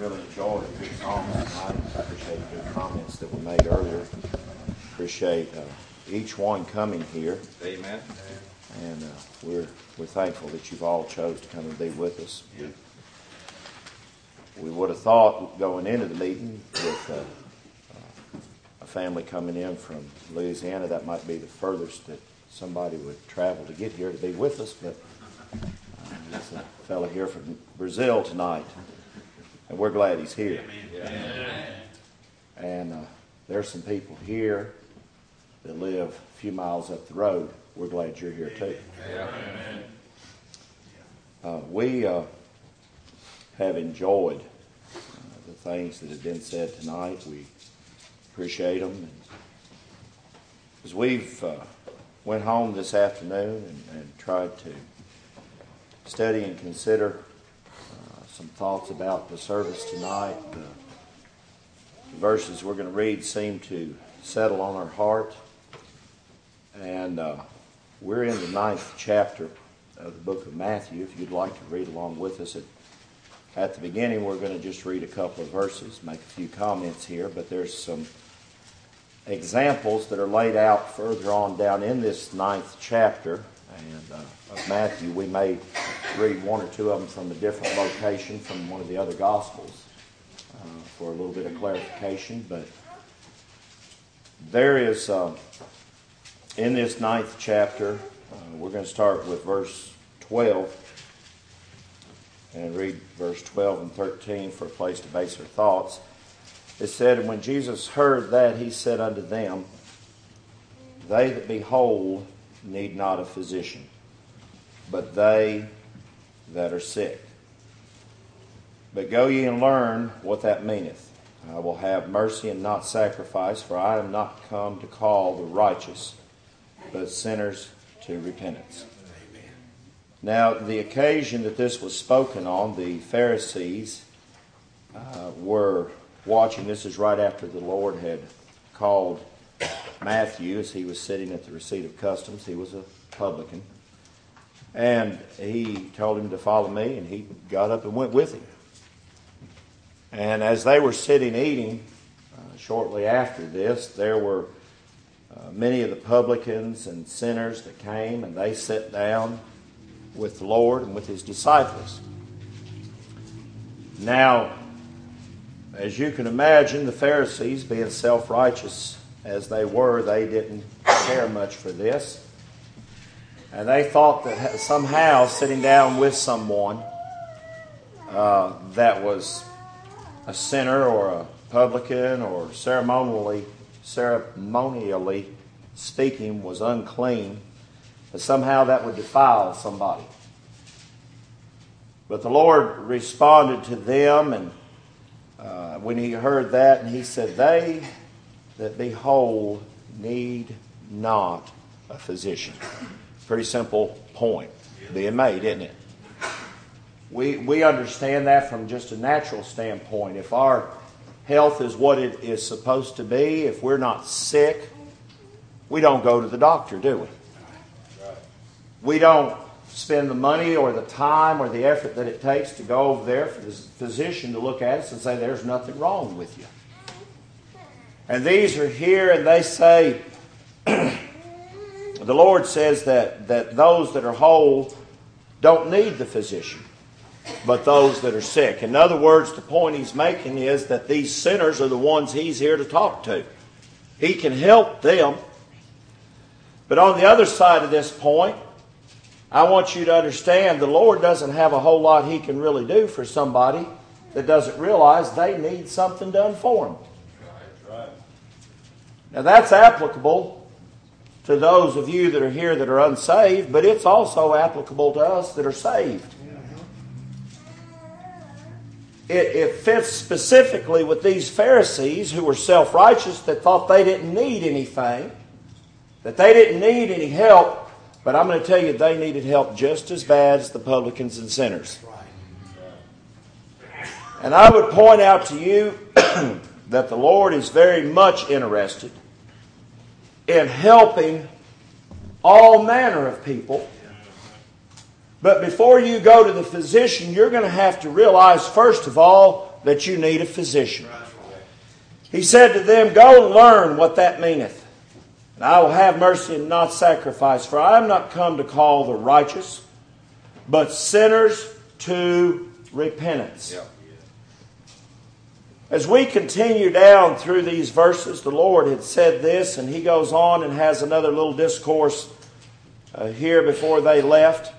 really enjoyed the good songs tonight. I appreciate the good comments that were made earlier. Appreciate each one coming here. Amen. And we're thankful that you've all chose to come and be with us. We would have thought going into the meeting with a family coming in from Louisiana, that might be the furthest that somebody would travel to get here to be with us, but there's a fellow here from Brazil tonight, and we're glad he's here. Amen. And there's some people here that live a few miles up the road. We're glad you're here too. We have enjoyed the things that have been said tonight. We appreciate them. And as we've went home this afternoon and tried to study and consider some thoughts about the service tonight, the verses we're going to read seem to settle on our heart. And we're in the 9th chapter of the book of Matthew. If you'd like to read along with us at the beginning, we're going to just read a couple of verses, make a few comments here, but there's some examples that are laid out further on down in this 9th chapter of Matthew. We may read one or two of them from a different location from one of the other Gospels for a little bit of clarification, but there is, in this 9th chapter, we're going to start with verse 12 and read verse 12 and 13 for a place to base our thoughts. It said, "And when Jesus heard that, he said unto them, They that be whole need not a physician, but they that are sick. But go ye and learn what that meaneth. I will have mercy and not sacrifice, for I am not come to call the righteous, but sinners to repentance." Amen. Now, the occasion that this was spoken on, the Pharisees were watching. This is right after the Lord had called Matthew as he was sitting at the receipt of customs. He was a publican. And he told him to follow me, and he got up and went with him. And as they were sitting eating, shortly after this, there were many of the publicans and sinners that came, and they sat down with the Lord and with his disciples. Now, as you can imagine, the Pharisees, being self-righteous as they were, they didn't care much for this. And they thought that somehow sitting down with someone that was a sinner or a publican or ceremonially speaking was unclean, that somehow that would defile somebody. But the Lord responded to them, and when he heard that, and he said, "They that be whole need not a physician." Pretty simple point being made, isn't it? We understand that from just a natural standpoint. If our health is what it is supposed to be, if we're not sick, we don't go to the doctor, do we? We don't spend the money or the time or the effort that it takes to go over there for the physician to look at us and say, "There's nothing wrong with you." And these are here and they say, the Lord says that those that are whole don't need the physician, but those that are sick. In other words, the point he's making is that these sinners are the ones he's here to talk to. He can help them. But on the other side of this point, I want you to understand the Lord doesn't have a whole lot he can really do for somebody that doesn't realize they need something done for them. Right. Now that's applicable to those of you that are here that are unsaved, but it's also applicable to us that are saved. It fits specifically with these Pharisees who were self-righteous that thought they didn't need anything, that they didn't need any help. But I'm going to tell you, they needed help just as bad as the publicans and sinners. And I would point out to you that the Lord is very much interested in helping all manner of people. But before you go to the physician, you're going to have to realize, first of all, that you need a physician. He said to them, Go and learn what that meaneth. And I will have mercy and not sacrifice, for I am not come to call the righteous, but sinners to repentance. As we continue down through these verses, the Lord had said this, and He goes on and has another little discourse here before they left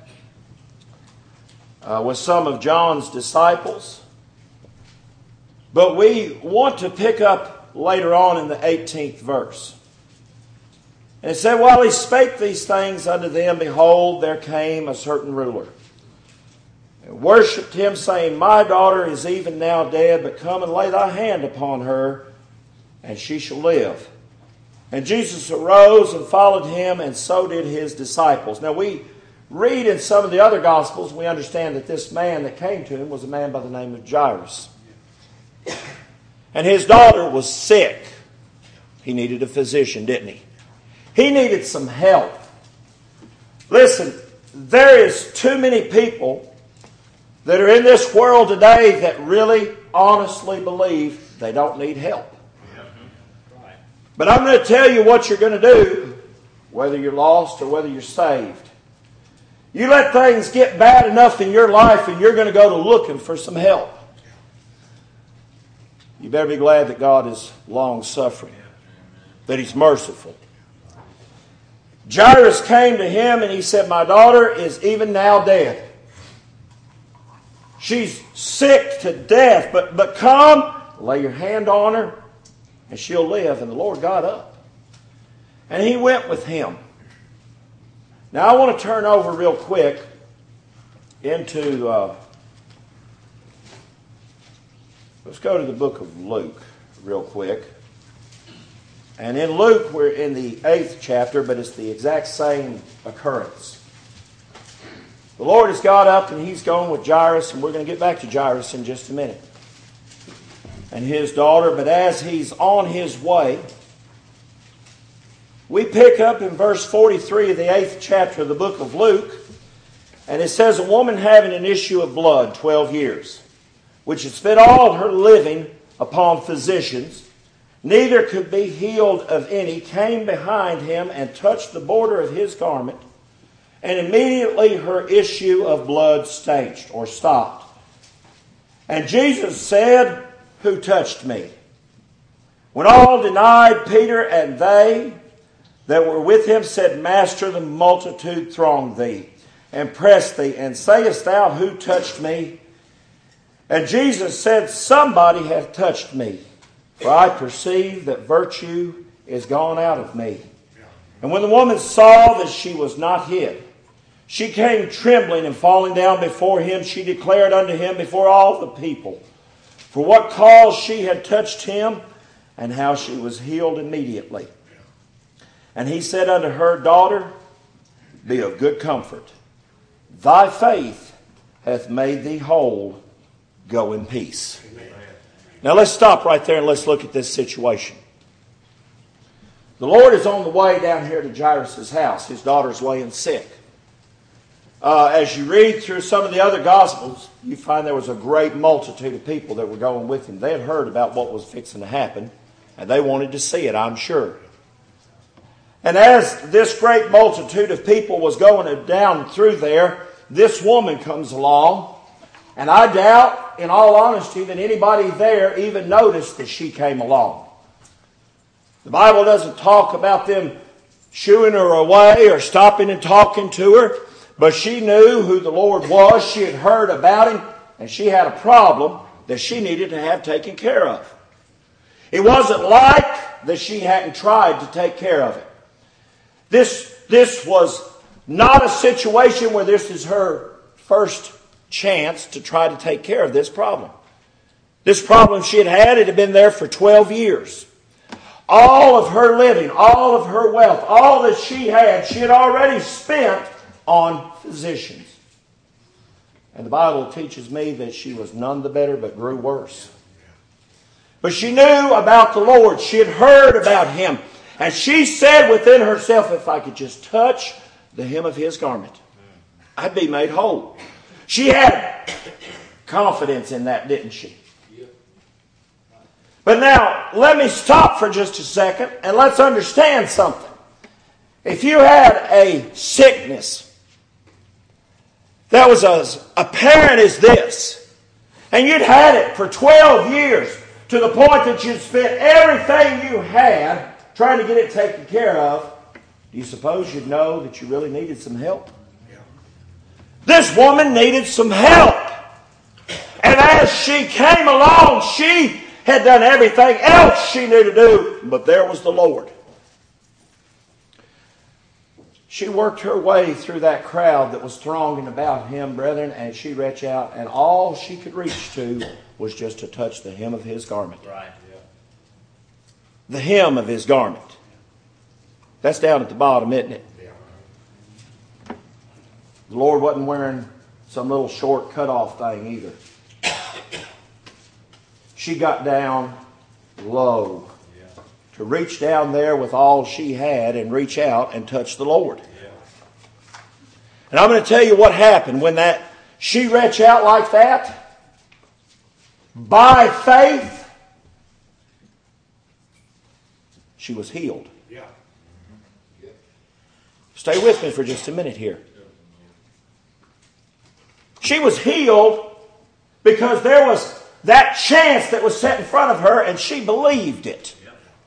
with some of John's disciples. But we want to pick up later on in the 18th verse. And it said, While He spake these things unto them, behold, there came a certain ruler, and worshipped Him, saying, My daughter is even now dead, but come and lay thy hand upon her, and she shall live. And Jesus arose and followed Him, and so did His disciples. Now we read in some of the other Gospels, we understand that this man that came to Him was a man by the name of Jairus. And his daughter was sick. He needed a physician, didn't he? He needed some help. Listen, there is too many people that are in this world today that really honestly believe they don't need help. But I'm going to tell you what you're going to do, whether you're lost or whether you're saved. You let things get bad enough in your life and you're going to go to looking for some help. You better be glad that God is long-suffering, that He's merciful. Jairus came to Him and he said, My daughter is even now dead. She's sick to death, but come, lay your hand on her, and she'll live. And the Lord got up. And He went with him. Now I want to turn over real quick into... let's go to the book of Luke real quick. And in Luke, we're in the 8th chapter, but it's the exact same occurrence. The Lord has got up and He's going with Jairus, and we're going to get back to Jairus in just a minute, and his daughter. But as He's on His way, we pick up in verse 43 of the 8th chapter of the book of Luke, and it says, A woman having an issue of blood 12 years, which had spent all her living upon physicians, neither could be healed of any, came behind Him and touched the border of His garment, and immediately her issue of blood stanched or stopped. And Jesus said, Who touched me? When all denied, Peter and they that were with him said, Master, the multitude throng thee, and press thee, and sayest thou, Who touched me? And Jesus said, Somebody hath touched me, for I perceive that virtue is gone out of me. And when the woman saw that she was not hid, she came trembling, and falling down before Him, she declared unto Him before all the people for what cause she had touched Him, and how she was healed immediately. And He said unto her, Daughter, be of good comfort. Thy faith hath made thee whole. Go in peace. Amen. Now let's stop right there and let's look at this situation. The Lord is on the way down here to Jairus' house. His daughter's laying sick. As you read through some of the other Gospels, you find there was a great multitude of people that were going with Him. They had heard about what was fixing to happen, and they wanted to see it, I'm sure. And as this great multitude of people was going down through there, this woman comes along, and I doubt, in all honesty, that anybody there even noticed that she came along. The Bible doesn't talk about them shooing her away or stopping and talking to her, but she knew who the Lord was. She had heard about Him, and she had a problem that she needed to have taken care of. It wasn't like that she hadn't tried to take care of it. This was not a situation where this is her first chance to try to take care of this problem. This problem she had, it had been there for 12 years. All of her living, all of her wealth, all that she had already spent on physicians. And the Bible teaches me that she was none the better but grew worse. But she knew about the Lord. She had heard about Him. And she said within herself, if I could just touch the hem of His garment, I'd be made whole. She had confidence in that, didn't she? But now, let me stop for just a second and let's understand something. If you had a sickness that was as apparent as this, and you'd had it for 12 years to the point that you'd spent everything you had trying to get it taken care of, do you suppose you'd know that you really needed some help? Yeah. This woman needed some help. And as she came along, she had done everything else she knew to do, but there was the Lord. She worked her way through that crowd that was thronging about him, brethren, and she reached out, and all she could reach to was just to touch the hem of his garment. Right. Yeah. The hem of his garment. That's down at the bottom, isn't it? Yeah. The Lord wasn't wearing some little short cut-off thing either. She got down low to reach down there with all she had and reach out and touch the Lord. Yeah. And I'm going to tell you what happened when she reached out like that. By faith, she was healed. Yeah. Stay with me for just a minute here. She was healed because there was that chance that was set in front of her and she believed it.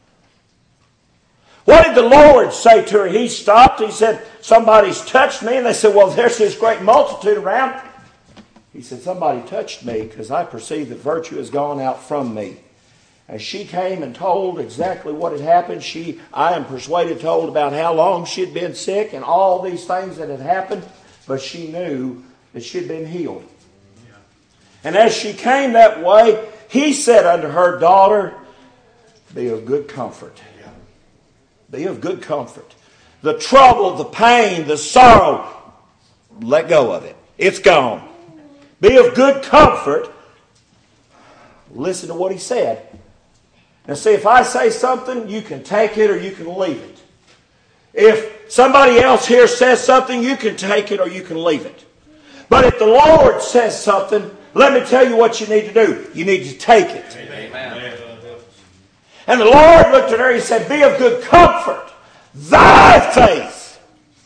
What did the Lord say to her? He stopped. He said, somebody's touched me. And they said, well, there's this great multitude around. He said, somebody touched me because I perceive that virtue has gone out from me. And she came and told exactly what had happened. I am persuaded, told about how long she had been sick and all these things that had happened. But she knew that she had been healed. Yeah. And as she came that way, he said unto her, daughter, be of good comfort. Be of good comfort. The trouble, the pain, the sorrow, let go of it. It's gone. Be of good comfort. Listen to what he said. Now see, if I say something, you can take it or you can leave it. If somebody else here says something, you can take it or you can leave it. But if the Lord says something, let me tell you what you need to do. You need to take it. Amen. And the Lord looked at her and he said, be of good comfort. Thy faith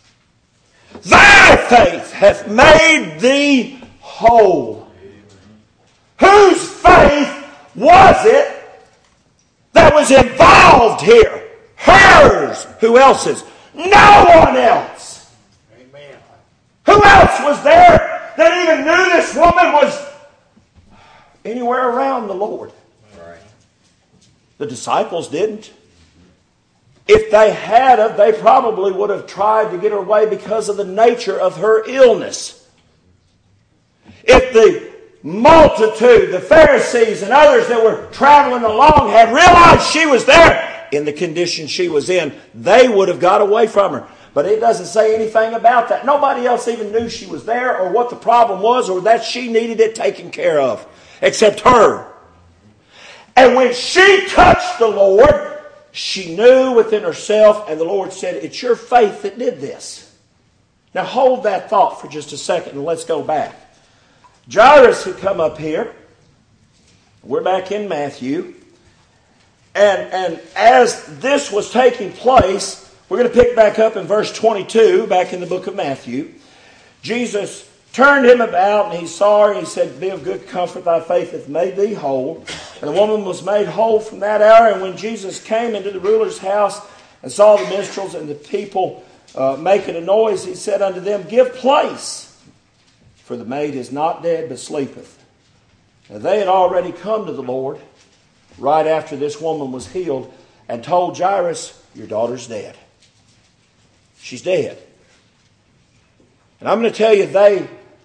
hath made thee whole. Whose faith was it that was involved here? Hers. Who else's? No one else. Amen. Who else was there that even knew this woman was anywhere around the Lord? The disciples didn't. If they had, they probably would have tried to get her away because of the nature of her illness. If the multitude, the Pharisees and others that were traveling along had realized she was there in the condition she was in, they would have got away from her. But it doesn't say anything about that. Nobody else even knew she was there or what the problem was or that she needed it taken care of except her. And when she touched the Lord, she knew within herself, and the Lord said, it's your faith that did this. Now hold that thought for just a second and let's go back. Jairus had come up here. We're back in Matthew. And as this was taking place, we're going to pick back up in verse 22, back in the book of Matthew. Jesus turned him about, and he saw her, and he said, be of good comfort, thy faith hath made thee whole. And the woman was made whole from that hour. And when Jesus came into the ruler's house and saw the minstrels and the people making a noise, he said unto them, give place, for the maid is not dead, but sleepeth. Now they had already come to the Lord right after this woman was healed and told Jairus, your daughter's dead. She's dead. And I'm going to tell you, they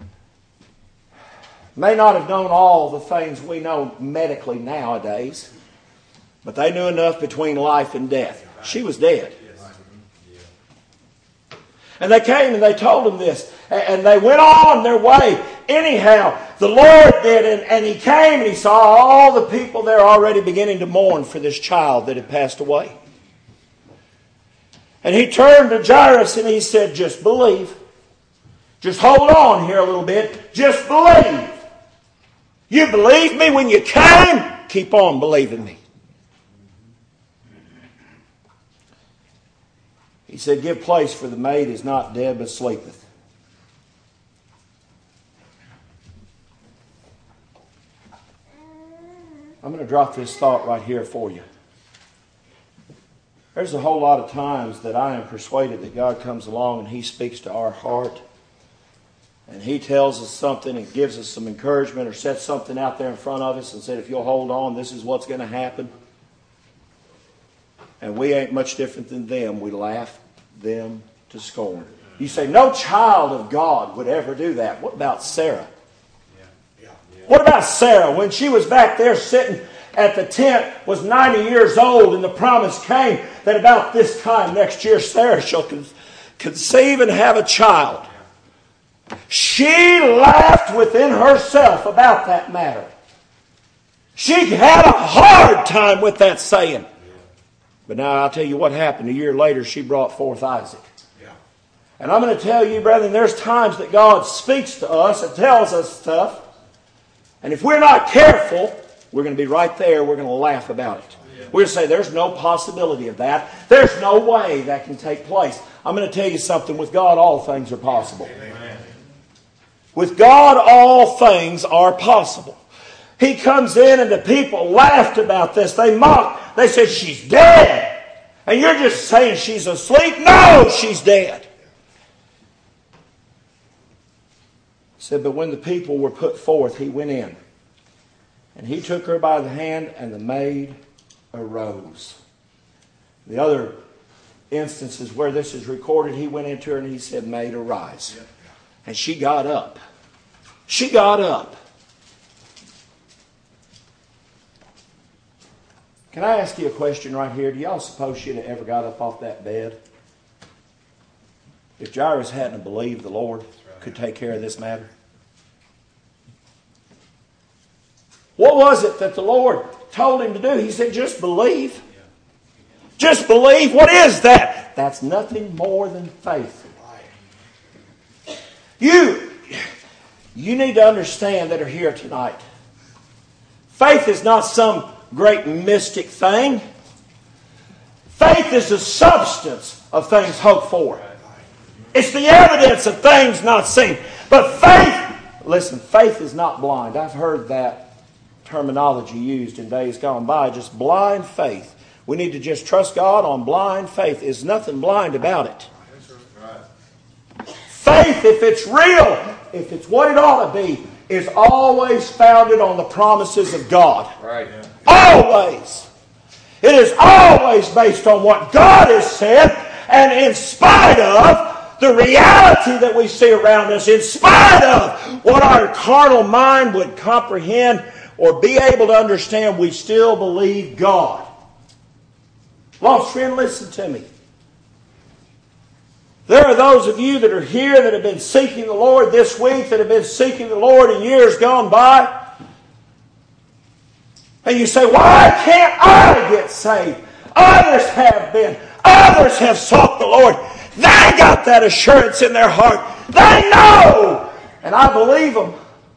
may not have known all the things we know medically nowadays, but they knew enough between life and death. She was dead. And they came and they told him this. And they went on their way. Anyhow, the Lord did. And he came and he saw all the people there already beginning to mourn for this child that had passed away. And he turned to Jairus and he said, just believe. Just hold on here a little bit. Just believe. You believed me when you came. Keep on believing me. He said, give place, for the maid is not dead, but sleepeth. I'm going to drop this thought right here for you. There's a whole lot of times that I am persuaded that God comes along and He speaks to our heart. And He tells us something and gives us some encouragement or sets something out there in front of us and said, if you'll hold on, this is what's going to happen. And we ain't much different than them. We laugh them to scorn. You say, no child of God would ever do that. What about Sarah? What about Sarah when she was back there sitting at the tent, was 90 years old, and the promise came that about this time next year Sarah shall conceive and have a child. She laughed within herself about that matter. She had a hard time with that saying. But now I'll tell you what happened. A year later she brought forth Isaac. And I'm going to tell you, brethren, there's times that God speaks to us and tells us stuff. And if we're not careful, we're going to be right there. We're going to laugh about it. We're going to say, there's no possibility of that. There's no way that can take place. I'm going to tell you something. With God, all things are possible. Amen. With God, all things are possible. He comes in and the people laughed about this. They mocked. They said, she's dead. And you're just saying she's asleep? No, she's dead. He said, but when the people were put forth, He went in. And He took her by the hand, and the maid arose. The other instances where this is recorded, He went into her and He said, maid, arise. And she got up. She got up. Can I ask you a question right here? Do y'all suppose she'd have ever got up off that bed? If Jairus hadn't believed the Lord could take care of this matter? What was it that the Lord told him to do? He said, just believe. Just believe. What is that? That's nothing more than faith. You need to understand that are here tonight. Faith is not some great mystic thing. Faith is the substance of things hoped for. It's the evidence of things not seen. But faith, listen, faith is not blind. I've heard that terminology used in days gone by, just blind faith. We need to just trust God on blind faith. There's nothing blind about it. Faith, if it's real, if it's what it ought to be, is always founded on the promises of God. Right. Always. It is always based on what God has said, and in spite of the reality that we see around us, in spite of what our carnal mind would comprehend or be able to understand, we still believe God. Lost friend, listen to me. There are those of you that are here that have been seeking the Lord this week, that have been seeking the Lord in years gone by. And you say, why can't I get saved? Others have been. Others have sought the Lord. They got that assurance in their heart. They know. And I believe them.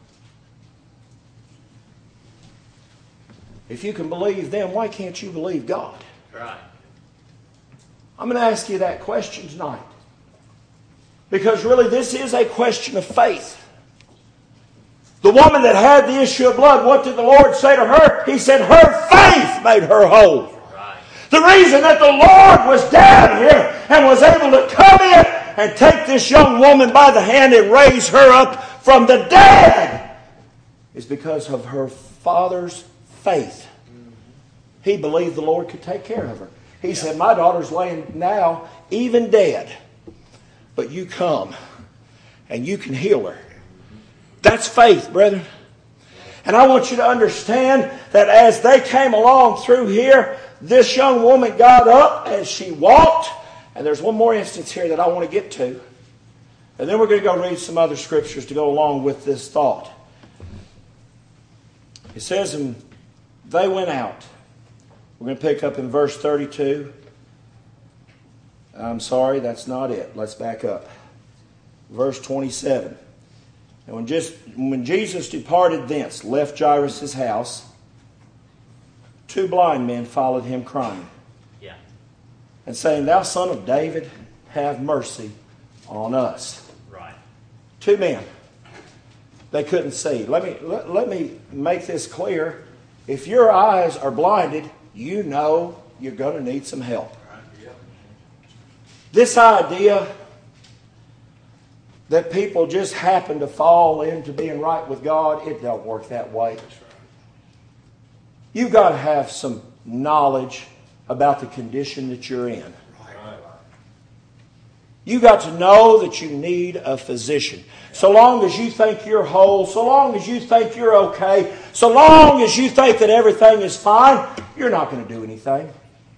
If you can believe them, why can't you believe God? Right. I'm going to ask you that question tonight. Because really this is a question of faith. The woman that had the issue of blood, what did the Lord say to her? He said her faith made her whole. Right. The reason that the Lord was down here and was able to come in and take this young woman by the hand and raise her up from the dead is because of her father's faith. He believed the Lord could take care of her. He said, my daughter's laying now even dead, but you come and you can heal her. That's faith, brethren. And I want you to understand that as they came along through here, this young woman got up as she walked. And there's one more instance here that I want to get to. And then we're going to go read some other scriptures to go along with this thought. It says, and they went out. We're going to pick up in verse 32. I'm sorry, that's not it. Let's back up. Verse 27. And when Jesus departed thence, left Jairus' house, 2 blind men followed him crying. Yeah. And saying, thou son of David, have mercy on us. Right. Two men. They couldn't see. Let me make this clear. If your eyes are blinded, you know you're going to need some help. This idea that people just happen to fall into being right with God, it don't work that way. You've got to have some knowledge about the condition that you're in. You've got to know that you need a physician. So long as you think you're whole, so long as you think you're okay, so long as you think that everything is fine, you're not going to do anything.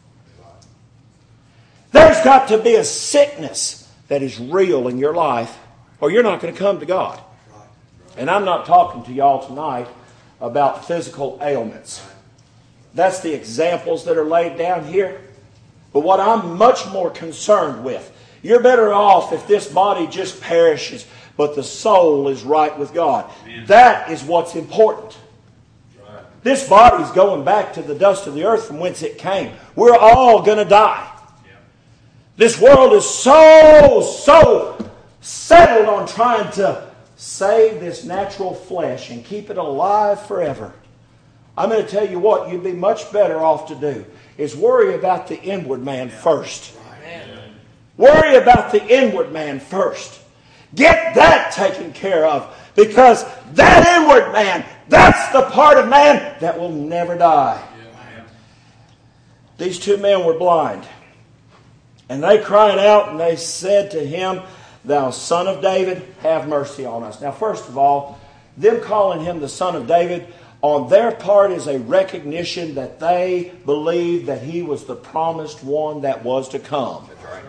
There's got to be a sickness that is real in your life, or you're not going to come to God. And I'm not talking to y'all tonight about physical ailments. That's the examples that are laid down here. But what I'm much more concerned with, you're better off if this body just perishes, but the soul is right with God. Amen. That is what's important. Right. This body's going back to the dust of the earth from whence it came. We're all going to die. Yeah. This world is so settled on trying to save this natural flesh and keep it alive forever. I'm going to tell you what you'd be much better off to do is worry about the inward man first. Amen. Worry about the inward man first. Get that taken care of, because that inward man, that's the part of man that will never die. Yeah. These two men were blind. And they cried out and they said to him, "Thou Son of David, have mercy on us." Now, first of all, them calling him the Son of David on their part is a recognition that they believed that he was the promised one that was to come.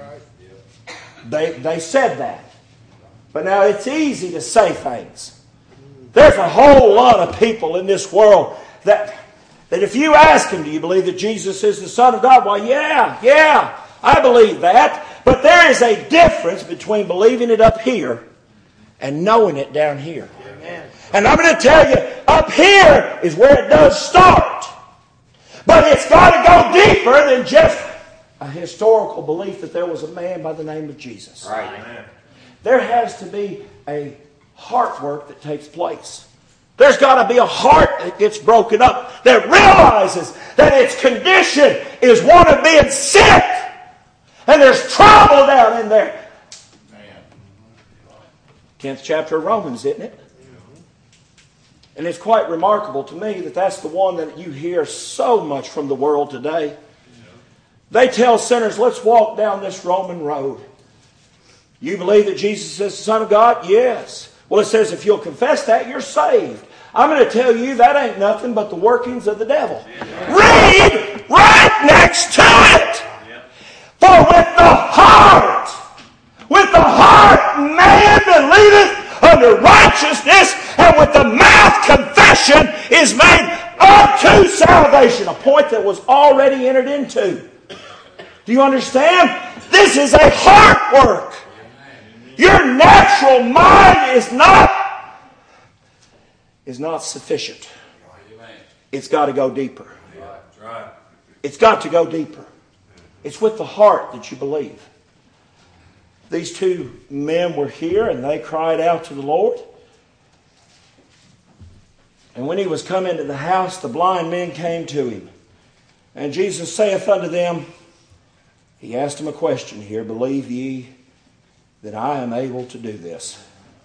They said that. But now it's easy to say things. There's a whole lot of people in this world that if you ask them, do you believe that Jesus is the Son of God? Well, yeah, I believe that. But there is a difference between believing it up here and knowing it down here. Amen. And I'm going to tell you, up here is where it does start. But it's got to go deeper than just a historical belief that there was a man by the name of Jesus. Right. Amen. There has to be a heart work that takes place. There's got to be a heart that gets broken up, that realizes that its condition is one of being sick. And there's trouble down in there. 10th chapter of Romans, isn't it? And it's quite remarkable to me that that's the one that you hear so much from the world today. They tell sinners, let's walk down this Roman road. You believe that Jesus is the Son of God? Yes. Well, it says if you'll confess that, you're saved. I'm going to tell you that ain't nothing but the workings of the devil. Read right next to it. For with the heart man believeth unto righteousness, and with the mouth confession is made unto salvation. A point that was already entered into. Do you understand? This is a heart work. Your natural mind is not sufficient. It's got to go deeper. It's got to go deeper. It's with the heart that you believe. These two men were here and they cried out to the Lord. And when he was come into the house, the blind men came to him. And Jesus saith unto them, he asked them a question here, believe ye that I am able to do this?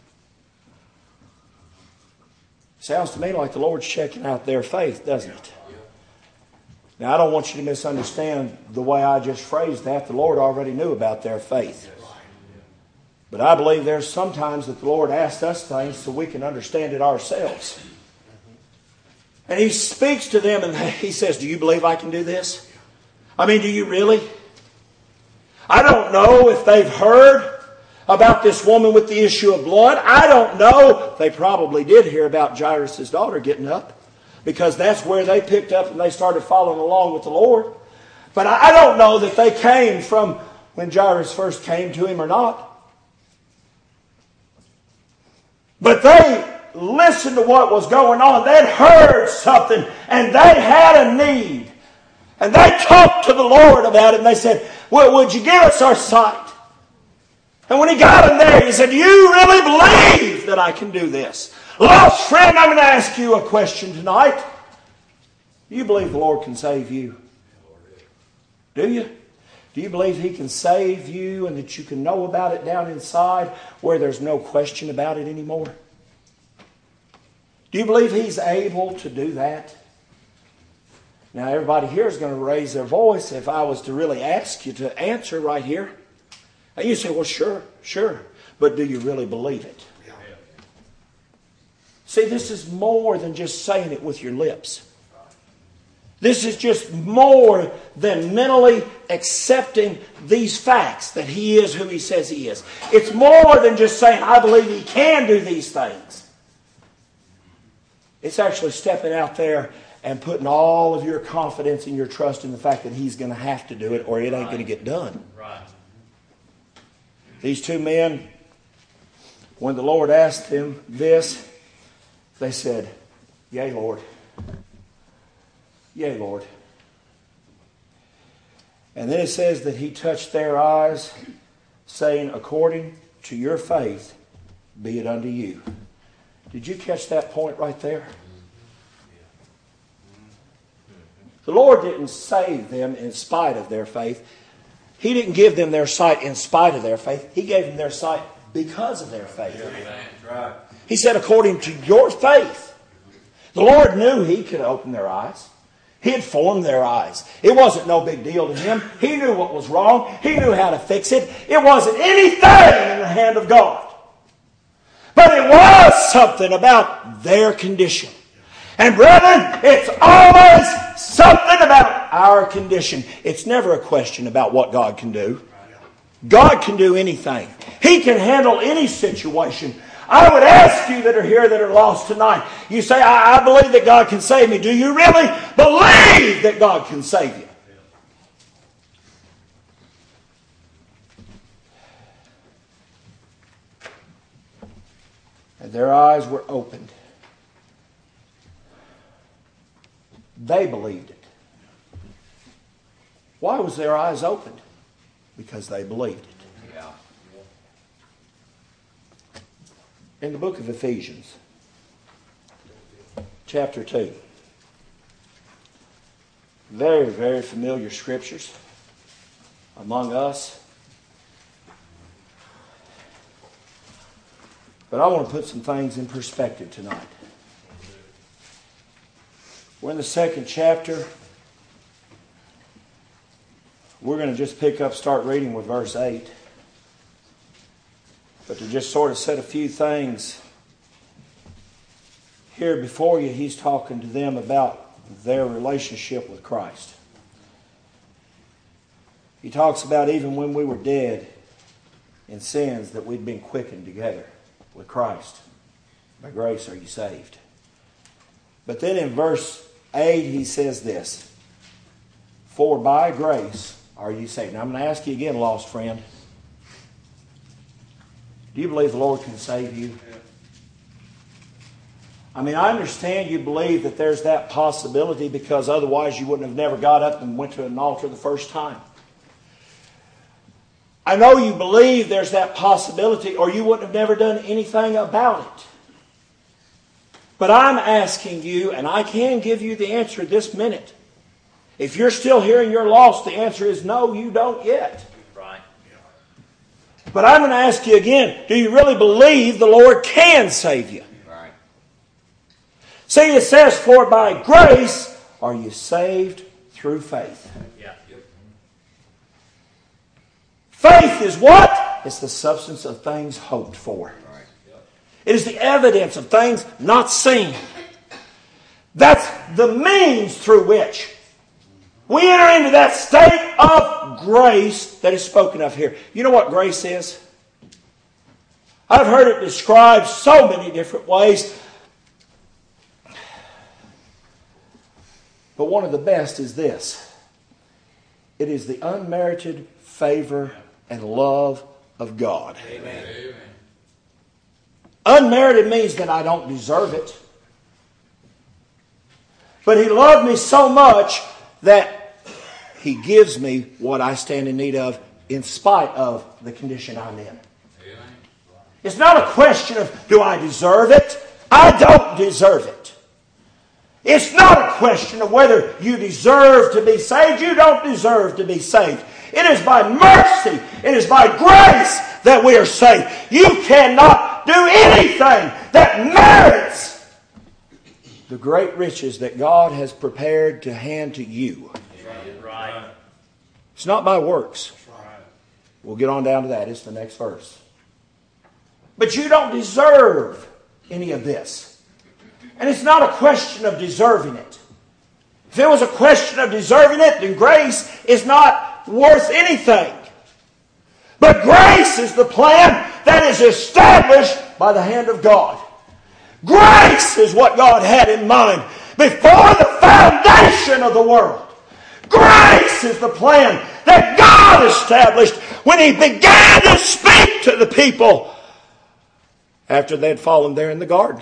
Sounds to me like the Lord's checking out their faith, doesn't it? Now, I don't want you to misunderstand the way I just phrased that. The Lord already knew about their faith. But I believe there's sometimes that the Lord asks us things so we can understand it ourselves. And he speaks to them and he says, do you believe I can do this? I mean, do you really? I don't know if they've heard about this woman with the issue of blood. I don't know. They probably did hear about Jairus' daughter getting up, because that's where they picked up and they started following along with the Lord. But I don't know that they came from when Jairus first came to him or not. But they listened to what was going on. They'd heard something and they had a need. And they talked to the Lord about it and they said, well, would you give us our sight? And when he got him there, he said, "Do you really believe that I can do this?" Lost friend, I'm going to ask you a question tonight. Do you believe the Lord can save you? Do you? Do you believe He can save you and that you can know about it down inside where there's no question about it anymore? Do you believe He's able to do that? Now, everybody here is going to raise their voice if I was to really ask you to answer right here. And you say, "Well, sure. But do you really believe it?" Yeah. See, this is more than just saying it with your lips. This is just more than mentally accepting these facts that He is who He says He is. It's more than just saying, "I believe He can do these things." It's actually stepping out there and putting all of your confidence and your trust in the fact that He's going to have to do it or it ain't going to get done. Right. These two men, when the Lord asked them this, they said, "Yea, Lord. Yea, Lord." And then it says that He touched their eyes, saying, "According to your faith, be it unto you." Did you catch that point right there? The Lord didn't save them in spite of their faith. He didn't give them their sight in spite of their faith. He gave them their sight because of their faith. Right. He said, "According to your faith." The Lord knew He could open their eyes. He had formed their eyes. It wasn't no big deal to Him. He knew what was wrong. He knew how to fix it. It wasn't anything in the hand of God. But it was something about their condition. And brethren, it's always something about our condition. It's never a question about what God can do. God can do anything. He can handle any situation. I would ask you that are here that are lost tonight. You say, I believe that God can save me. Do you really believe that God can save you? And their eyes were opened. They believed it. Why was their eyes opened? Because they believed it. Yeah. In the book of Ephesians, chapter 2. Very, very familiar scriptures among us. But I want to put some things in perspective tonight. We're in the second chapter. We're going to just start reading with verse 8. But to just sort of set a few things here before you, he's talking to them about their relationship with Christ. He talks about even when we were dead in sins that we'd been quickened together with Christ. By grace are you saved. But then in verse 8 he says this, "For by grace are you saved." Now I'm going to ask you again, lost friend. Do you believe the Lord can save you? I mean, I understand you believe that there's that possibility because otherwise you wouldn't have never got up and went to an altar the first time. I know you believe there's that possibility or you wouldn't have never done anything about it. But I'm asking you, and I can give you the answer this minute. If you're still here and you're lost, the answer is no, you don't yet. Right. But I'm going to ask you again, do you really believe the Lord can save you? Right. See, it says, "For by grace are you saved through faith." Yeah. Yep. Faith is what? It's the substance of things hoped for. Right. Yep. It is the evidence of things not seen. That's the means through which we enter into that state of grace that is spoken of here. You know what grace is? I've heard it described so many different ways. But one of the best is this. It is the unmerited favor and love of God. Amen. Unmerited means that I don't deserve it. But He loved me so much that He gives me what I stand in need of in spite of the condition I'm in. It's not a question of, do I deserve it? I don't deserve it. It's not a question of whether you deserve to be saved. You don't deserve to be saved. It is by mercy, it is by grace that we are saved. You cannot do anything that merits the great riches that God has prepared to hand to you. Right. It's not by works. We'll get on down to that. It's the next verse. But you don't deserve any of this. And it's not a question of deserving it. If it was a question of deserving it, then grace is not worth anything. But grace is the plan that is established by the hand of God. Grace is what God had in mind before the foundation of the world. Grace is the plan that God established when He began to speak to the people after they'd fallen there in the garden.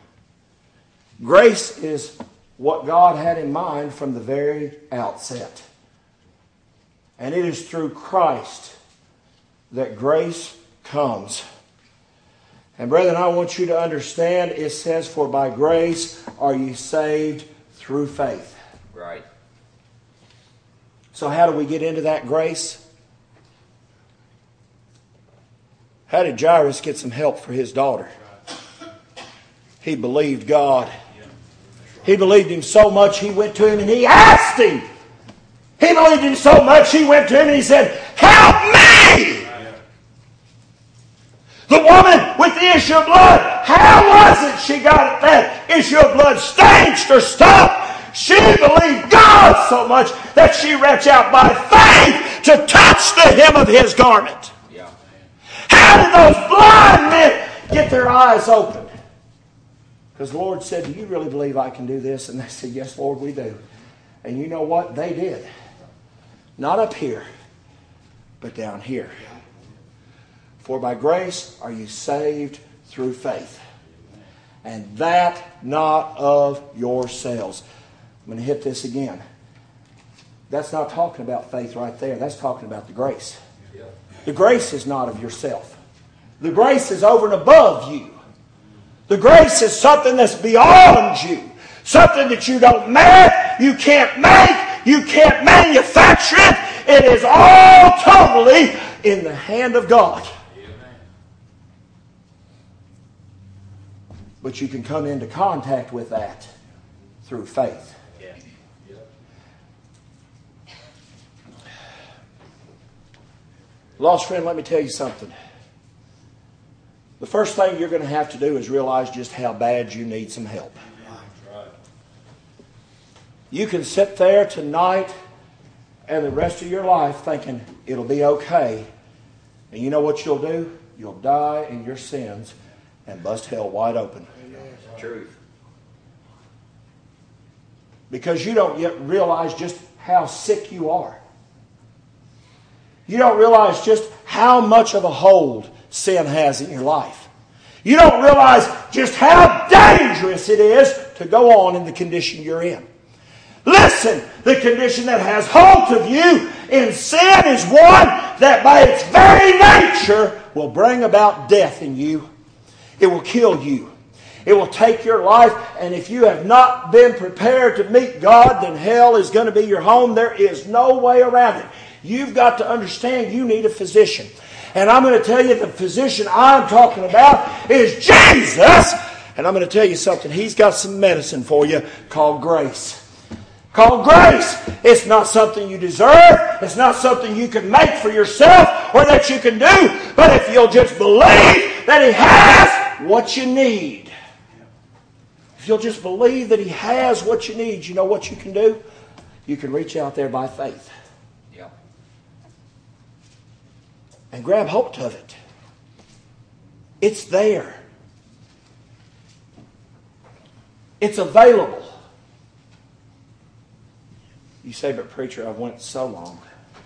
Grace is what God had in mind from the very outset. And it is through Christ that grace comes. And brethren, I want you to understand, it says, for by grace are you saved through faith. Right. So how do we get into that grace? How did Jairus get some help for his daughter? He believed God. He believed Him so much, he went to Him and he asked Him. He believed Him so much, he went to Him and he said, help me! The woman with the issue of blood, how was it she got that issue of blood stanched or stopped? She believed God so much that she reached out by faith to touch the hem of His garment. Yeah. How did those blind men get their eyes opened? Because the Lord said, do you really believe I can do this? And they said, yes, Lord, we do. And you know what? They did. Not up here, but down here. For by grace are you saved through faith. And that not of yourselves. I'm going to hit this again. That's not talking about faith right there. That's talking about the grace. The grace is not of yourself. The grace is over and above you. The grace is something that's beyond you. Something that you don't merit, you can't make, you can't manufacture it. It is all totally in the hand of God. But you can come into contact with that through faith. Lost friend, let me tell you something. The first thing you're going to have to do is realize just how bad you need some help. You can sit there tonight and the rest of your life thinking it'll be okay. And you know what you'll do? You'll die in your sins and bust hell wide open. Truth. Because you don't yet realize just how sick you are. You don't realize just how much of a hold sin has in your life. You don't realize just how dangerous it is to go on in the condition you're in. Listen, the condition that has hold of you in sin is one that by its very nature will bring about death in you. It will kill you. It will take your life, and if you have not been prepared to meet God, then hell is going to be your home. There is no way around it. You've got to understand you need a physician. And I'm going to tell you the physician I'm talking about is Jesus. And I'm going to tell you something. He's got some medicine for you called grace. Called grace. It's not something you deserve. It's not something you can make for yourself or that you can do. But if you'll just believe that He has what you need. If you'll just believe that He has what you need, you know what you can do? You can reach out there by faith. Yeah. And grab hold of it. It's there. It's available. You say, but preacher, I've went so long.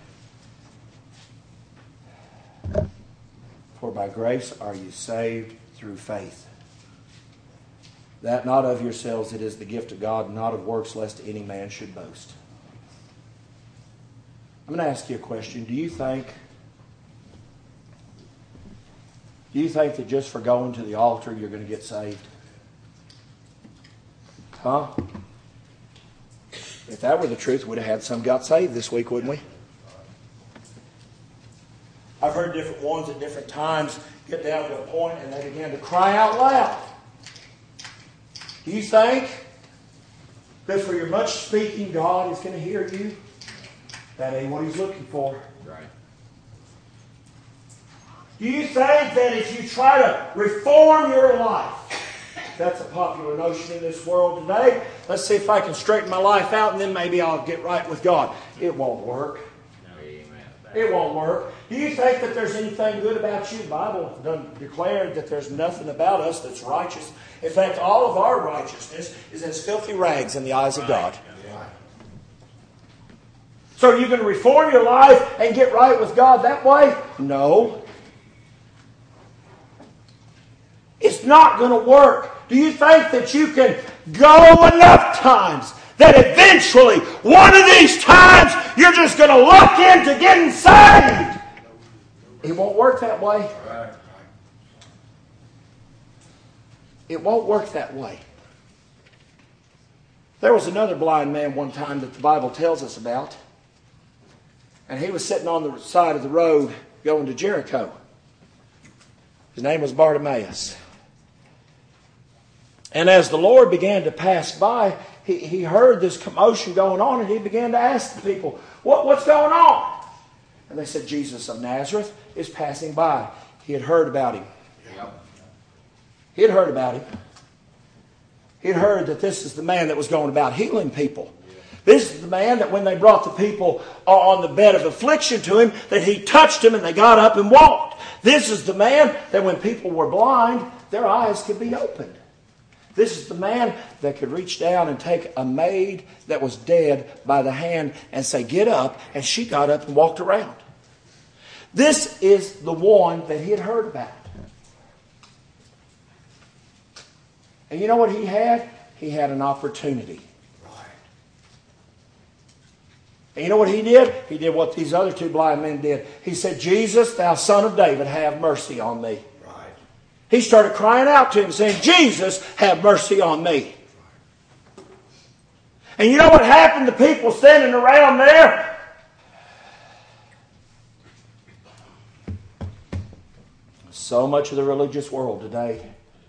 For by grace are you saved through faith. That not of yourselves, it is the gift of God, not of works, lest any man should boast. I'm going to ask you a question. Do you think Do you think that just for going to the altar you're going to get saved? Huh? If that were the truth, we'd have had some got saved this week, wouldn't we? I've heard different ones at different times get down to a point and they begin to cry out loud. Do you think that for your much speaking, God is going to hear you? That ain't what He's looking for. Right. Do you think that if you try to reform your life, that's a popular notion in this world today, let's see if I can straighten my life out and then maybe I'll get right with God. It won't work. It won't work. Do you think that there's anything good about you? The Bible doesn't declare that there's nothing about us that's righteous. In fact, all of our righteousness is as filthy rags in the eyes of God. So are you going to reform your life and get right with God that way? No. It's not going to work. Do you think that you can go enough times that eventually, one of these times, you're just going to lock into getting saved? It won't work that way. It won't work that way. There was another blind man one time that the Bible tells us about. And he was sitting on the side of the road going to Jericho. His name was Bartimaeus. And as the Lord began to pass by, he heard this commotion going on, and he began to ask the people, what's going on? And they said, Jesus of Nazareth is passing by. He had heard about him. He had heard about him. He had heard that this is the man that was going about healing people. This is the man that when they brought the people on the bed of affliction to him, that he touched them and they got up and walked. This is the man that when people were blind, their eyes could be opened. This is the man that could reach down and take a maid that was dead by the hand and say, get up, and she got up and walked around. This is the one that he had heard about. And you know what he had? He had an opportunity. And you know what he did? He did what these other two blind men did. He said, Jesus, thou son of David, have mercy on me. He started crying out to him saying, Jesus, have mercy on me. And you know what happened to people standing around there? So much of the religious world today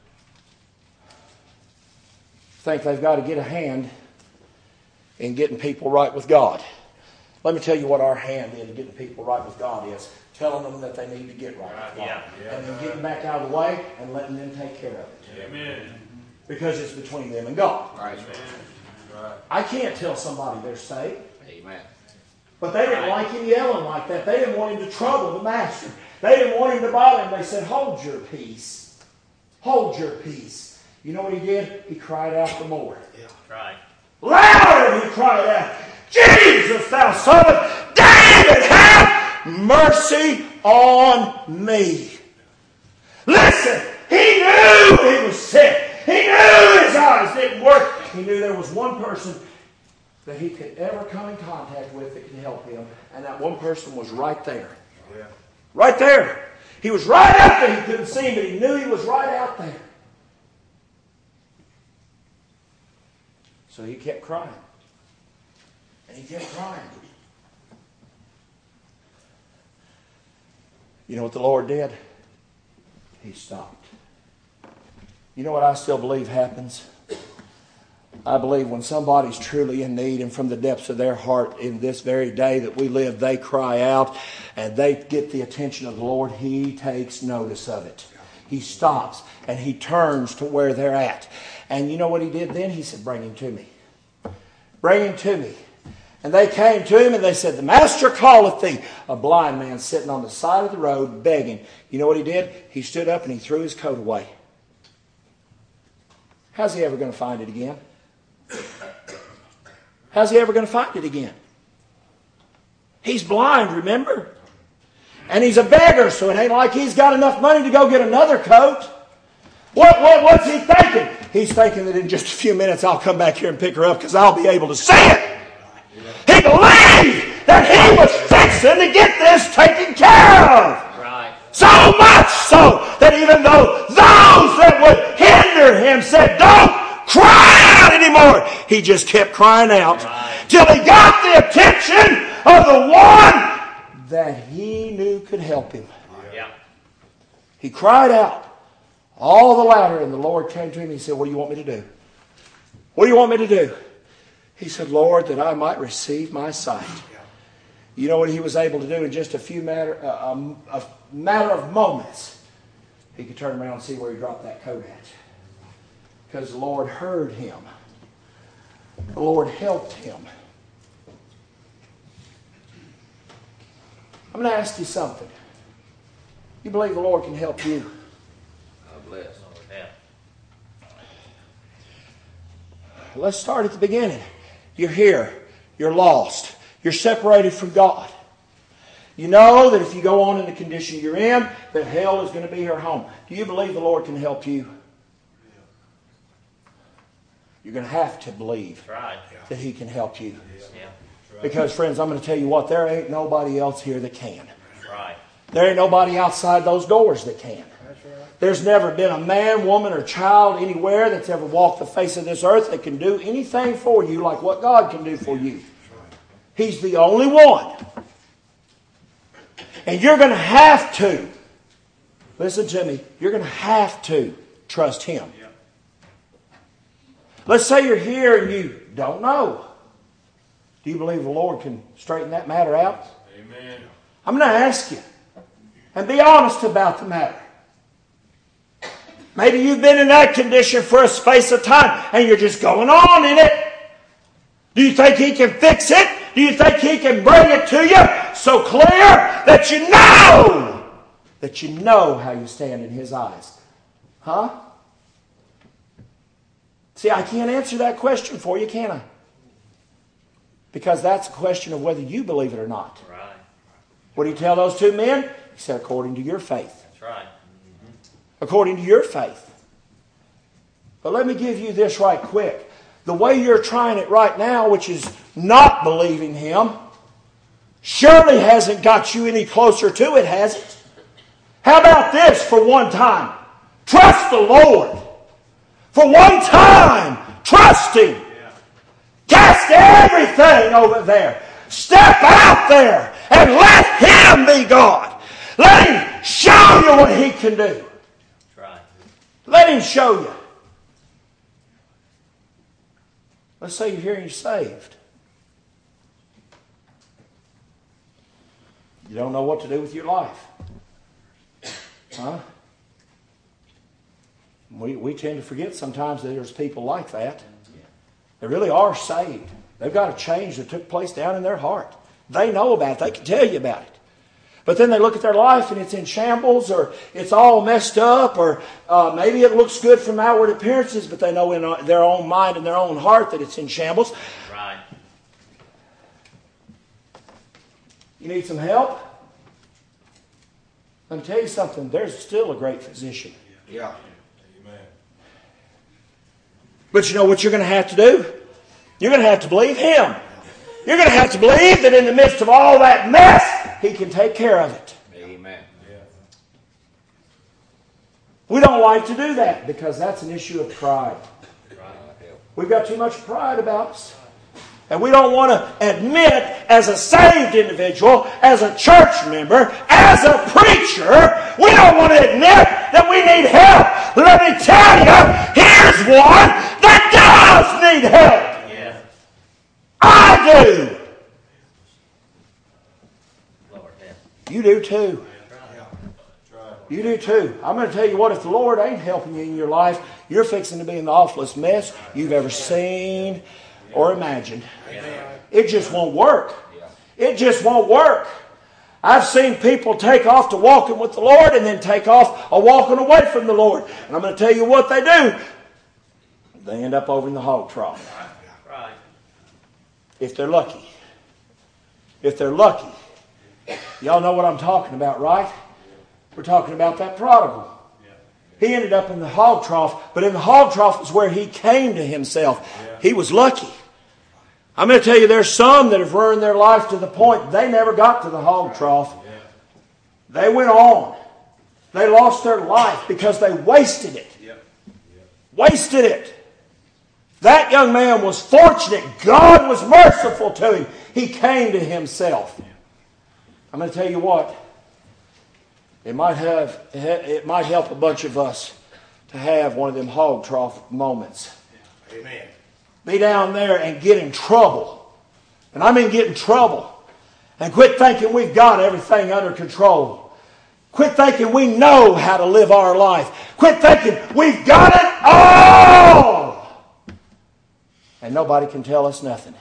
think they've got to get a hand in getting people right with God. Let me tell you what our hand in getting people right with God is. Telling them that they need to get right with God. And then getting back out of the way and letting them take care of it. Amen. Because it's between them and God. Right. I can't tell somebody they're saved. Amen. But they didn't like him yelling like that. They didn't want him to trouble the master. They didn't want him to bother him. They said, hold your peace. Hold your peace. You know what he did? He cried out the more. Yeah. Right. Louder he cried out, Jesus, thou son of David, have mercy on me. Listen, he knew he was sick. He knew his eyes didn't work. He knew there was one person that he could ever come in contact with that could help him. And that one person was right there. Yeah. Right there. He was right out there. He couldn't see him, but he knew he was right out there. So he kept crying. And he kept crying. You know what the Lord did? He stopped. You know what I still believe happens? I believe when somebody's truly in need and from the depths of their heart in this very day that we live, they cry out and they get the attention of the Lord, He takes notice of it. He stops and He turns to where they're at. And you know what He did then? He said, bring him to me. Bring him to me. And they came to him and they said, the Master calleth thee. A blind man sitting on the side of the road begging. You know what he did? He stood up and he threw his coat away. How's he ever going to find it again? How's he ever going to find it again? He's blind, remember? And he's a beggar, so it ain't like he's got enough money to go get another coat. What's he thinking? He's thinking that in just a few minutes I'll come back here and pick her up because I'll be able to see it. He believed that he was fixing to get this taken care of. Right. So much so that he just kept crying out till he got the attention of the one that he knew could help him. He cried out all the louder, and the Lord came to him and he said, what do you want me to do? What do you want me to do? He said, Lord, that I might receive my sight. You know what he was able to do in just a matter of moments? He could turn around and see where he dropped that coat at. Because the Lord heard him. The Lord helped him. I'm going to ask you something. You believe the Lord can help you? Bless. Let's start at the beginning. You're here. You're lost. You're separated from God. You know that if you go on in the condition you're in, that hell is going to be your home. Do you believe the Lord can help you? You're going to have to believe that He can help you. Because, friends, I'm going to tell you what, there ain't nobody else here that can. There ain't nobody outside those doors that can. There's never been a man, woman, or child anywhere that's ever walked the face of this earth that can do anything for you like what God can do for you. He's the only one. And you're going to have to, listen to me, you're going to have to trust Him. Let's say you're here and you don't know. Do you believe the Lord can straighten that matter out? Amen. I'm going to ask you, and be honest about the matter. Maybe you've been in that condition for a space of time and you're just going on in it. Do you think He can fix it? Do you think He can bring it to you so clear that you know how you stand in His eyes? Huh? See, I can't answer that question for you, can I? Because that's a question of whether you believe it or not. Right. What do you tell those two men? He said, according to your faith. That's right. According to your faith. But let me give you this right quick. The way you're trying it right now, which is not believing Him, surely hasn't got you any closer to it, has it? How about this for one time? Trust the Lord. For one time, trust Him. Cast everything over there. Step out there and let Him be God. Let Him show you what He can do. Let Him show you. Let's say you're here and you're saved. You don't know what to do with your life. Huh? We tend to forget sometimes that there's people like that. They really are saved. They've got a change that took place down in their heart. They know about it. They can tell you about it. But then they look at their life and it's in shambles, or it's all messed up, or maybe it looks good from outward appearances, but they know in their own mind and their own heart that it's in shambles. Right. You need some help? Let me tell you something. There's still a great physician. Yeah. Amen. But you know what you're going to have to do? You're going to have to believe Him. You're going to have to believe that in the midst of all that mess, He can take care of it. Amen. We don't like to do that because that's an issue of pride. We've got too much pride about us. And we don't want to admit as a saved individual, as a church member, as a preacher, we don't want to admit that we need help. Let me tell you, here's one that does need help. Yeah. I do. Lord, yeah. You do too. You do too. I'm going to tell you what, if the Lord ain't helping you in your life, you're fixing to be in the awfulest mess you've ever seen or imagined. It just won't work. It just won't work. I've seen people take off to walking with the Lord and then take off a walking away from the Lord. And I'm going to tell you what they do. They end up over in the hog trough. Right. If they're lucky. If they're lucky. Y'all know what I'm talking about, right? We're talking about that prodigal. He ended up in the hog trough, but in the hog trough is where he came to himself. He was lucky. I'm going to tell you, there's some that have ruined their life to the point they never got to the hog trough. They went on. They lost their life because they wasted it. Wasted it. That young man was fortunate. God was merciful to him. He came to himself. I'm going to tell you what. It might help a bunch of us to have one of them hog trough moments. Amen. Be down there and get in trouble. And I mean get in trouble. And quit thinking we've got everything under control. Quit thinking we know how to live our life. Quit thinking we've got it all. And nobody can tell us nothing.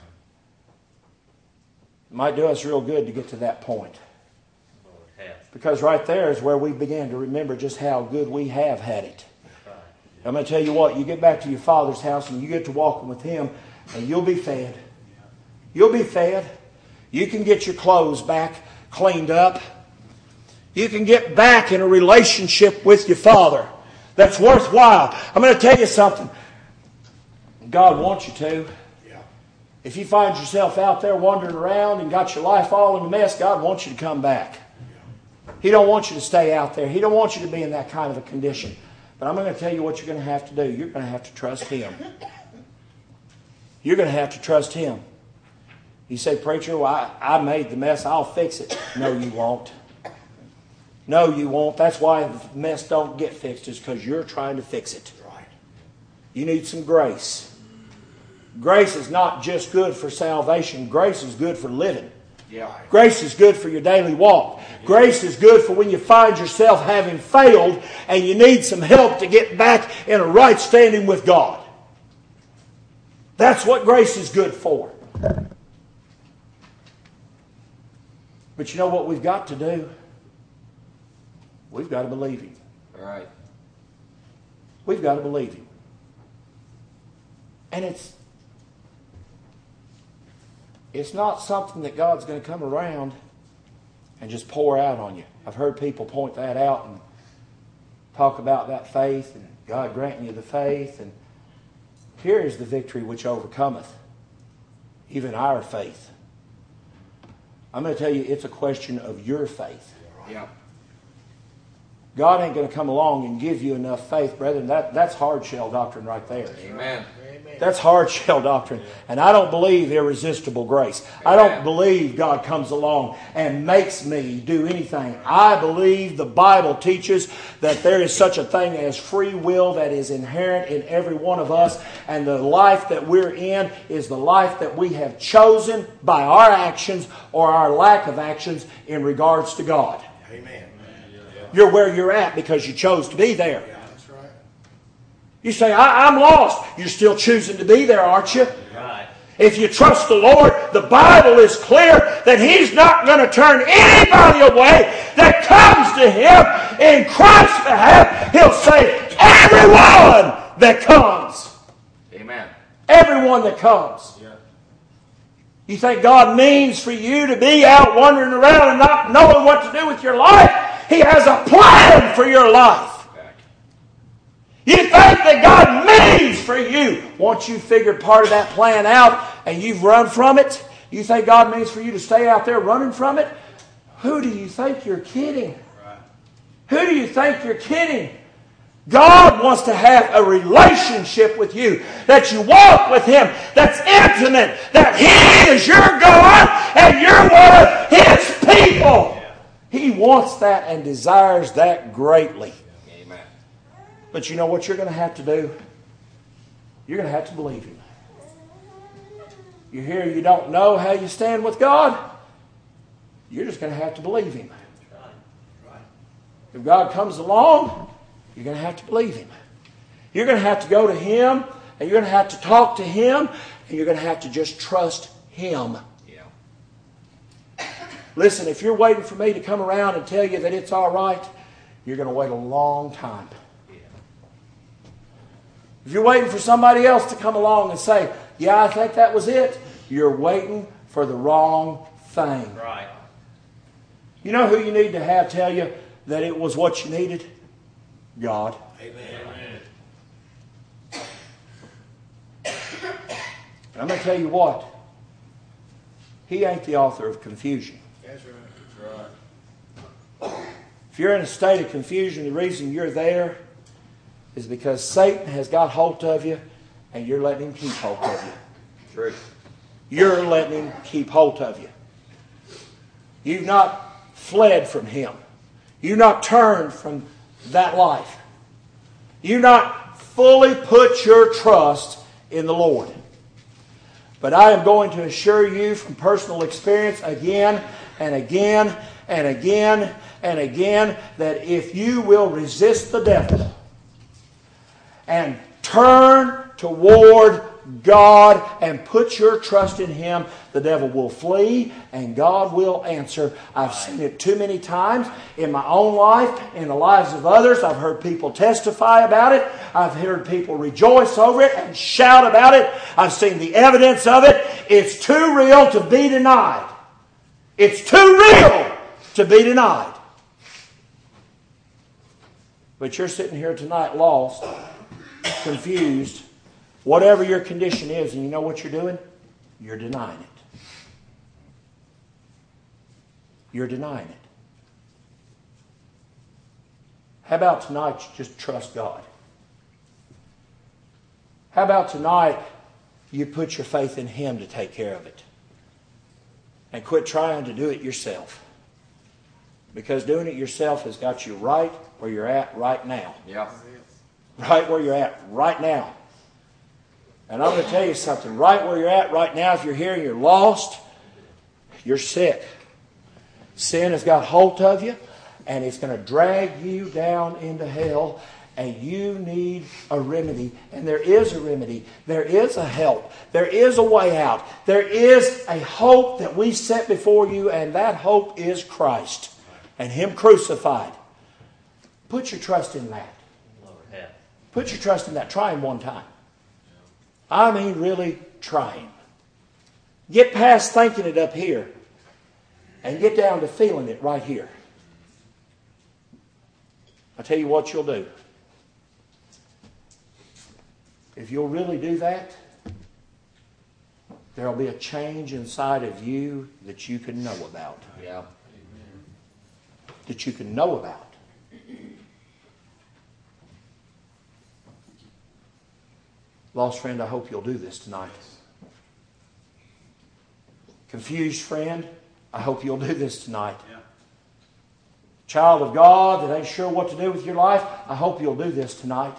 It might do us real good to get to that point. Because right there is where we begin to remember just how good we have had it. I'm going to tell you what, you get back to your Father's house and you get to walking with Him and you'll be fed. You'll be fed. You can get your clothes back cleaned up. You can get back in a relationship with your Father that's worthwhile. I'm going to tell you something. God wants you to. If you find yourself out there wandering around and got your life all in a mess, God wants you to come back. He don't want you to stay out there. He don't want you to be in that kind of a condition. But I'm going to tell you what you're going to have to do. You're going to have to trust Him. You're going to have to trust Him. You say, preacher, well, I made the mess. I'll fix it. No, you won't. No, you won't. That's why the mess don't get fixed, is because you're trying to fix it. You need some grace. Grace is not just good for salvation. Grace is good for living. Grace is good for your daily walk. Grace is good for when you find yourself having failed and you need some help to get back in a right standing with God. That's what grace is good for. But you know what we've got to do? We've got to believe Him. All right. We've got to believe Him. And it's not something that God's going to come around and just pour out on you. I've heard people point that out and talk about that faith and God granting you the faith. And here is the victory which overcometh even our faith. I'm going to tell you, it's a question of your faith. Yeah. God ain't going to come along and give you enough faith, brethren. That's hard shell doctrine right there. Amen. That's hard shell doctrine. And I don't believe irresistible grace. I don't believe God comes along and makes me do anything. I believe the Bible teaches that there is such a thing as free will that is inherent in every one of us. And the life that we're in is the life that we have chosen by our actions or our lack of actions in regards to God. Amen. You're where you're at because you chose to be there. You say, I'm lost. You're still choosing to be there, aren't you? Right. If you trust the Lord, the Bible is clear that He's not going to turn anybody away that comes to Him in Christ's behalf. He'll save everyone that comes. Amen. Everyone that comes. Yeah. You think God means for you to be out wandering around and not knowing what to do with your life? He has a plan for your life. You think that God means for you, once you figured part of that plan out and you've run from it, you think God means for you to stay out there running from it? Who do you think you're kidding? Who do you think you're kidding? God wants to have a relationship with you, that you walk with Him, that's intimate, that He is your God and you're one of His people. He wants that and desires that greatly. Amen. But you know what you're going to have to do? You're going to have to believe Him. You hear you don't know how you stand with God? You're just going to have to believe Him. If God comes along, you're going to have to believe Him. You're going to have to go to Him, and you're going to have to talk to Him, and you're going to have to just trust Him. Listen, if you're waiting for me to come around and tell you that it's all right, you're going to wait a long time. If you're waiting for somebody else to come along and say, yeah, I think that was it, you're waiting for the wrong thing. Right. You know who you need to have tell you that it was what you needed? God. Amen. And I'm going to tell you what. He ain't the author of confusion. That's right. If you're in a state of confusion, the reason you're there is because Satan has got hold of you and you're letting him keep hold of you. True. You're letting him keep hold of you. You've not fled from him. You've not turned from that life. You've not fully put your trust in the Lord. But I am going to assure you from personal experience again and again and again and again that if you will resist the devil and turn toward God and put your trust in him, the devil will flee and God will answer. I've seen it too many times in my own life, in the lives of others. I've heard people testify about it. I've heard people rejoice over it and shout about it. I've seen the evidence of it. It's too real to be denied. It's too real to be denied. But you're sitting here tonight lost, confused, whatever your condition is, and you know what you're doing? You're denying it. You're denying it. How about tonight you just trust God? How about tonight you put your faith in him to take care of it? And quit trying to do it yourself. Because doing it yourself has got you right where you're at right now. Yeah. Right where you're at right now. And I'm going to tell you something. Right where you're at right now, if you're here and you're lost, you're sick. Sin has got hold of you, and it's going to drag you down into hell, and you need a remedy. And there is a remedy. There is a help. There is a way out. There is a hope that we set before you, and that hope is Christ and him crucified. Put your trust in that. Put your trust in that. Try him one time. I mean, really try him. Get past thinking it up here and get down to feeling it right here. I'll tell you what you'll do. If you'll really do that, there will be a change inside of you that you can know about. Yeah. That you can know about. Lost friend, I hope you'll do this tonight. Confused friend, I hope you'll do this tonight. Yeah. Child of God that ain't sure what to do with your life, I hope you'll do this tonight.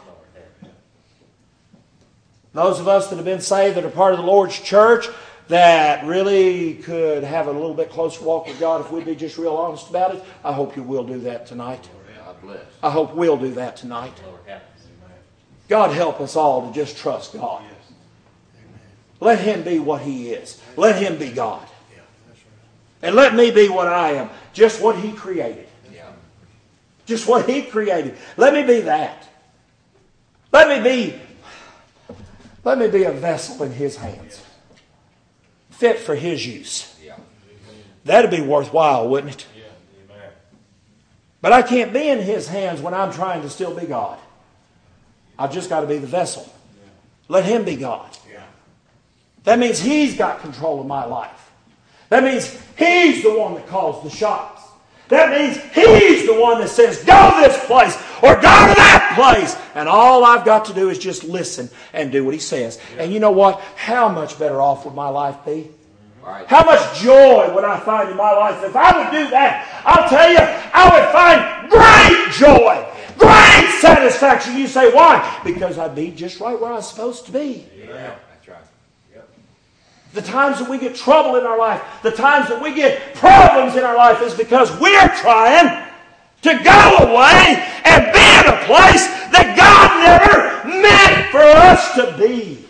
Those of us that have been saved, that are part of the Lord's church, that really could have a little bit closer walk with God if we'd be just real honest about it, I hope you will do that tonight. God bless. I hope we'll do that tonight. God help us all to just trust God. Let him be what he is. Let him be God. And let me be what I am. Just what he created. Just what he created. Let me be that. Let me be a vessel in his hands. Fit for his use. That'd be worthwhile, wouldn't it? But I can't be in his hands when I'm trying to still be God. I've just got to be the vessel. Let him be God. That means he's got control of my life. That means he's the one that calls the shots. That means he's the one that says, go this place or go to that place. And all I've got to do is just listen and do what he says. And you know what? How much better off would my life be? Right. How much joy would I find in my life if I would do that? I'll tell you, I would find great joy. Great satisfaction. You say, why? Because I'd be just right where I was supposed to be. Yeah, that's right. The times that we get trouble in our life, the times that we get problems in our life is because we're trying to go away and be in a place that God never meant for us to be.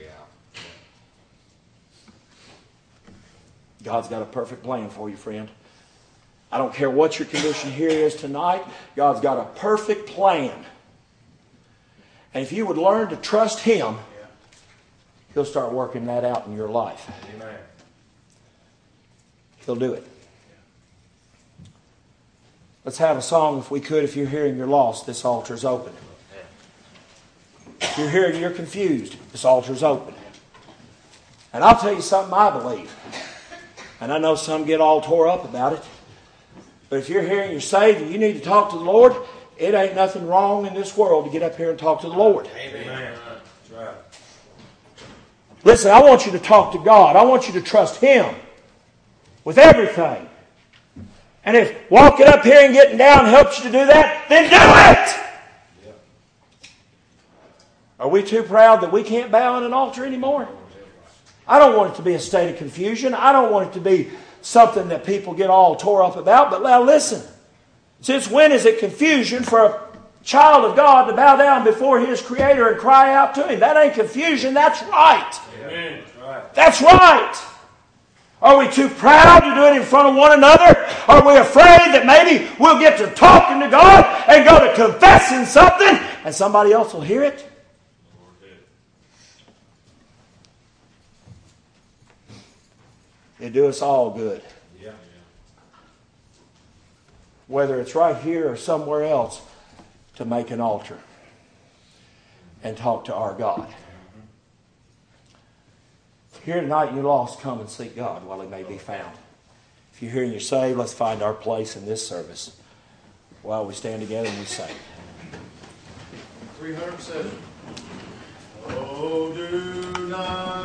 God's got a perfect plan for you, friend. I don't care what your condition here is tonight. God's got a perfect plan. And if you would learn to trust him, he'll start working that out in your life. Amen. He'll do it. Let's have a song if we could. If you're here and you're lost, this altar's open. If you're here and you're confused, this altar's open. And I'll tell you something I believe. And I know some get all tore up about it. But if you're here and you're saved and you need to talk to the Lord, it ain't nothing wrong in this world to get up here and talk to the Lord. Amen. That's right. Listen, I want you to talk to God. I want you to trust Him with everything. And if walking up here and getting down helps you to do that, then do it! Are we too proud that we can't bow in an altar anymore? I don't want it to be a state of confusion. I don't want it to be something that people get all tore up about. But now listen. Since when is it confusion for a child of God to bow down before His Creator and cry out to Him? That ain't confusion. That's right. Amen. That's right. Are we too proud to do it in front of one another? Are we afraid that maybe we'll get to talking to God and go to confessing something and somebody else will hear it? It'd do us all good. Whether it's right here or somewhere else, to make an altar and talk to our God. If you're here tonight and you're lost, come and seek God while He may be found. If you're here and you're saved, let's find our place in this service while we stand together and we sing. 307. Oh, do not